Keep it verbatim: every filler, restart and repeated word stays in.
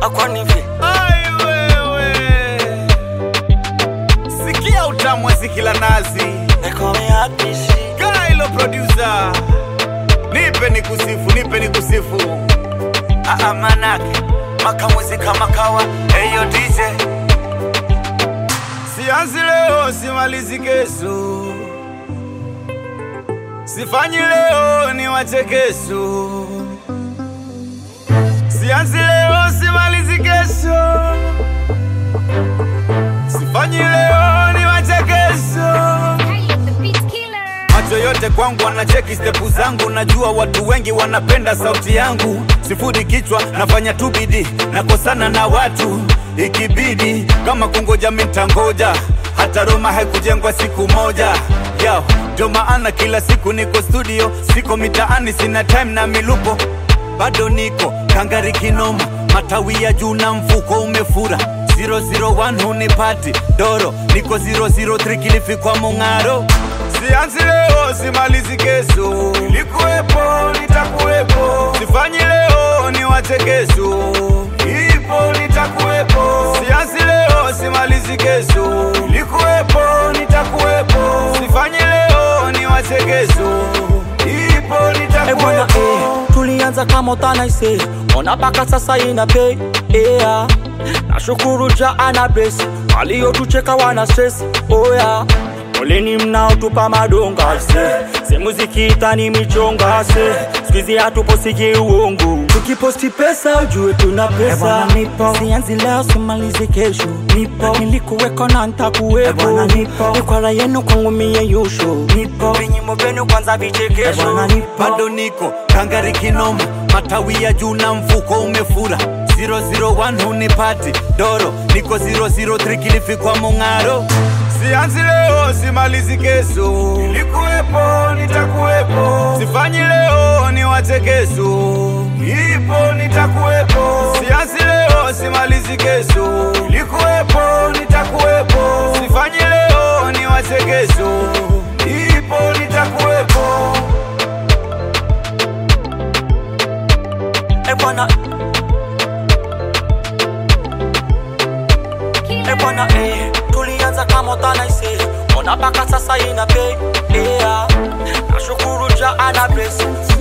akwanivi ai wewe sikia utamu wa zikila nazi ekome hakishi Kailo producer nipe nikusifu nipe nikusifu aa manake maka muzika makawa eyo D J sianzi leo simalizi kesho sifanyi leo ni wache kesho sianzi leo simalizi kesho sifanyi leo ni wache kesho macho yote kwangu wanacheki stepu zangu najua watu wengi wanapenda sauti yangu sifudi kichwa nafanya tu bidii nakosana na watu ikibidi kama kungoja mitangoja hata Roma haikujengwa siku moja yao ndio maana kila siku niko studio siko mitaani sina time na milupo bado niko kangari kinoma matawi ya juu na mfuko umefura zero zero one hunipati doro niko zero zero three Kilifi kwa Mungaro sianzi leo simalizi kesho nilikuwepo nitakuwepo sifanyi leo ni wache kesho ipo nitakuwepo sianzi leo simalizi kesho nilikuwepo nitakuwepo sifanyi leo ni wache kesho ipo nitakuwepo eh, tulianza kama utana ise ona paka sasa ina pay yeah. Nashukuru ja ana bless walio tucheka wana stress oh yeah. Oleni mnao tupa madonga se se muziki itani michonga se squeeze hatupo siki uongo tukiposti pesa ujue tuna pesa nipo sianzi leo simalizi kesho nipo nilikuweko na nitakuwepo nipo nikwala yenu kwangu mie yusho nipo vinyimo venu kwanza vichekesho bado niko kangari kinoma matawi ya juu na mfuko umefura zero zero one hunipati doro niko zero zero three Kilifi kwa Mungaro sianzi leo simalizi kesho nilikuwepo nitakuwepo sifanyi leo ni wache kesho ipo nitakuwepo sianzi leo simalizi kesho nilikuwepo nitakuwepo sifanyi leo ni wache kesho ipo nitakuwepo e bwana e bwana eh tulianza kama utana ise ona paka sasa ina pay yeah. Nashukuru ja ana bless